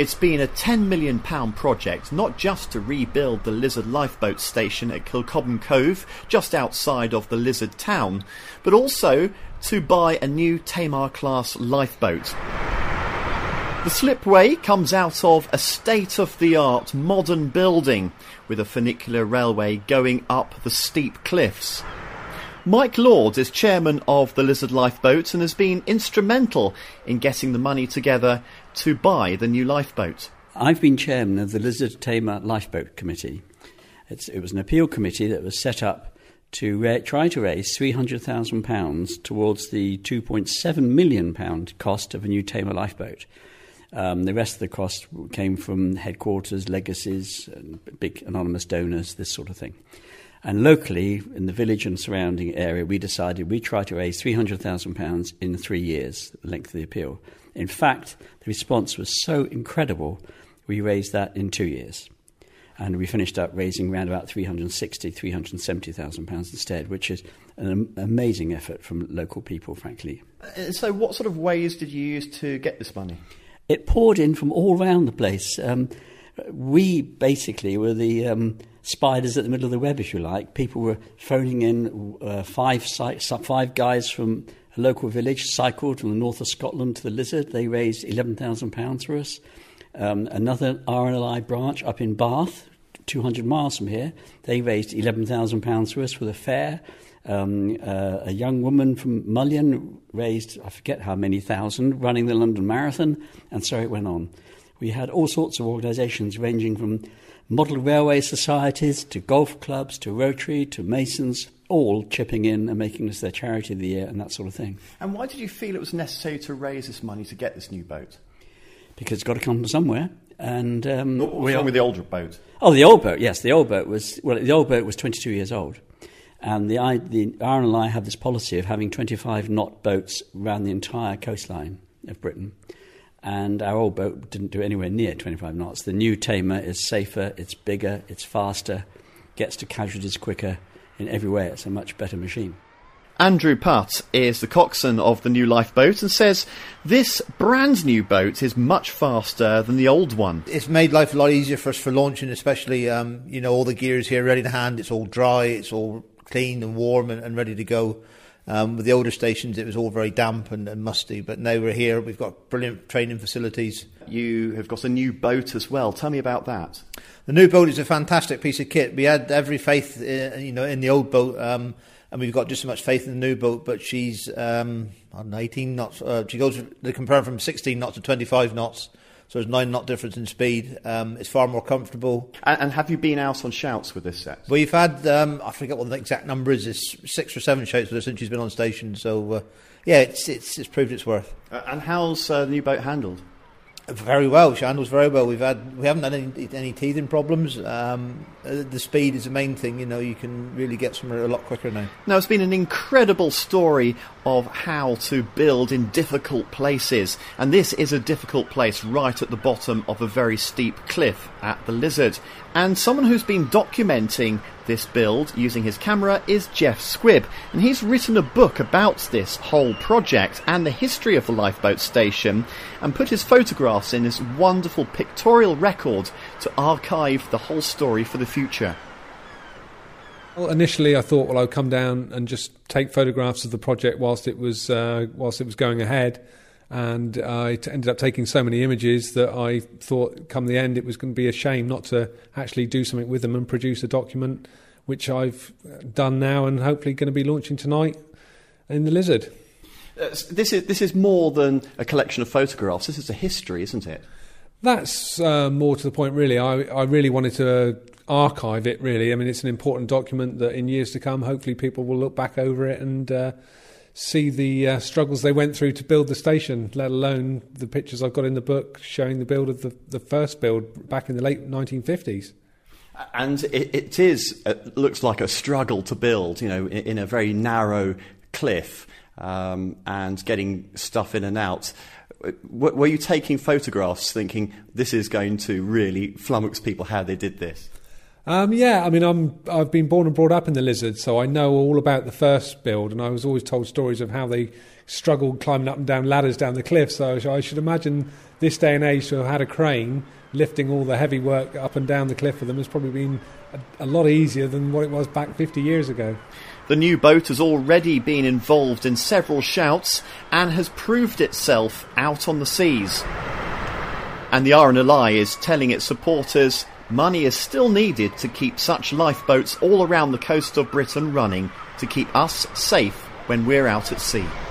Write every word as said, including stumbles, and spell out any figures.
It's been a ten million pounds project, not just to rebuild the Lizard lifeboat station at Kilcobham Cove, just outside of the Lizard town, but also to buy a new Tamar-class lifeboat. The slipway comes out of a state-of-the-art modern building with a funicular railway going up the steep cliffs. Mike Lord is chairman of the Lizard Lifeboat and has been instrumental in getting the money together to buy the new lifeboat. I've been chairman of the Lizard Tamar Lifeboat Committee. It's, it was an appeal committee that was set up to ra- try to raise three hundred thousand pounds towards the two point seven million pounds cost of a new Tamar lifeboat. Um, the rest of the cost came from headquarters, legacies, and big anonymous donors, this sort of thing. And locally, in the village and surrounding area, we decided we'd try to raise three hundred thousand pounds in three years, the length of the appeal. In fact, the response was so incredible, we raised that in two years. And we finished up raising around about three hundred sixty thousand pounds, three hundred seventy thousand pounds instead, which is an amazing effort from local people, frankly. Uh, so what sort of ways did you use to get this money? It poured in from all around the place. Um, we basically were the um, spiders at the middle of the web, if you like. People were phoning in, uh, five, five guys from a local village cycled from the north of Scotland to the Lizard. They raised eleven thousand pounds for us. Um, another R N L I branch up in Bath, two hundred miles from here, they raised eleven thousand pounds for us for the fair. Um, uh, a young woman from Mullion raised, I forget how many thousand, running the London Marathon, and so it went on. We had all sorts of organisations ranging from model railway societies to golf clubs to Rotary to Masons, all chipping in and making us their charity of the year and that sort of thing. And why did you feel it was necessary to raise this money to get this new boat? Because it's got to come from somewhere. And um, what was wrong with the older boat? Oh, the old boat, yes. The old boat was, well, the old boat was twenty-two years old. And the, the R N L I have this policy of having twenty-five knot boats around the entire coastline of Britain. And our old boat didn't do anywhere near twenty-five knots. The new Tamar is safer, it's bigger, it's faster, gets to casualties quicker. In every way, it's a much better machine. Andrew Putt is the coxswain of the new lifeboat and says this brand new boat is much faster than the old one. It's made life a lot easier for us for launching, especially, um, you know, all the gear's here ready to hand. It's all dry, it's all clean and warm and, and ready to go. Um, with the older stations, it was all very damp and, and musty, but now we're here. We've got brilliant training facilities. You have got a new boat as well. Tell me about that. The new boat is a fantastic piece of kit. We had every faith, uh, you know, in the old boat, um, and we've got just as much faith in the new boat. But she's um, on eighteen knots. Uh, she goes they compare from sixteen knots to twenty-five knots. So there's nine knot difference in speed. Um, it's far more comfortable. And, and have you been out on shouts with this set? We've had, um, I forget what the exact number is, it's six or seven shouts with her since she's been on station. So, uh, yeah, it's, it's it's proved its worth. Uh, and how's uh, the new boat handled? Very well. She handles very well. We've had we haven't had any, any teething problems. Um, uh, the speed is the main thing. You know, you can really get somewhere a lot quicker now. Now, it's been an incredible story of how to build in difficult places, and this is a difficult place right at the bottom of a very steep cliff at the Lizard. And someone who's been documenting this build using his camera is Jeff Squibb, and he's written a book about this whole project and the history of the lifeboat station, and put his photographs in this wonderful pictorial record to archive the whole story for the future. Well, initially I thought, well, I'd come down and just take photographs of the project whilst it was uh, whilst it was going ahead. And I t- ended up taking so many images that I thought come the end it was going to be a shame not to actually do something with them and produce a document, which I've done now and hopefully going to be launching tonight in the Lizard. Uh, this is this is more than a collection of photographs. This is a history, isn't it? That's uh, more to the point, really. I, I really wanted to archive it, really. I mean, it's an important document that in years to come, hopefully people will look back over it and Uh, see the uh, struggles they went through to build the station, let alone the pictures I've got in the book showing the build of the, the first build back in the late nineteen fifties. And it, it is, it looks like a struggle to build, you know, in, in a very narrow cliff, um, and getting stuff in and out. W- were you taking photographs thinking this is going to really flummox people how they did this? Um, yeah, I mean, I'm, I've been born and brought up in the Lizard, so I know all about the first build, and I was always told stories of how they struggled climbing up and down ladders down the cliff. So I should imagine this day and age to have had a crane lifting all the heavy work up and down the cliff for them has probably been a, a lot easier than what it was back fifty years ago. The new boat has already been involved in several shouts and has proved itself out on the seas. And the R N L I is telling its supporters money is still needed to keep such lifeboats all around the coast of Britain running to keep us safe when we're out at sea.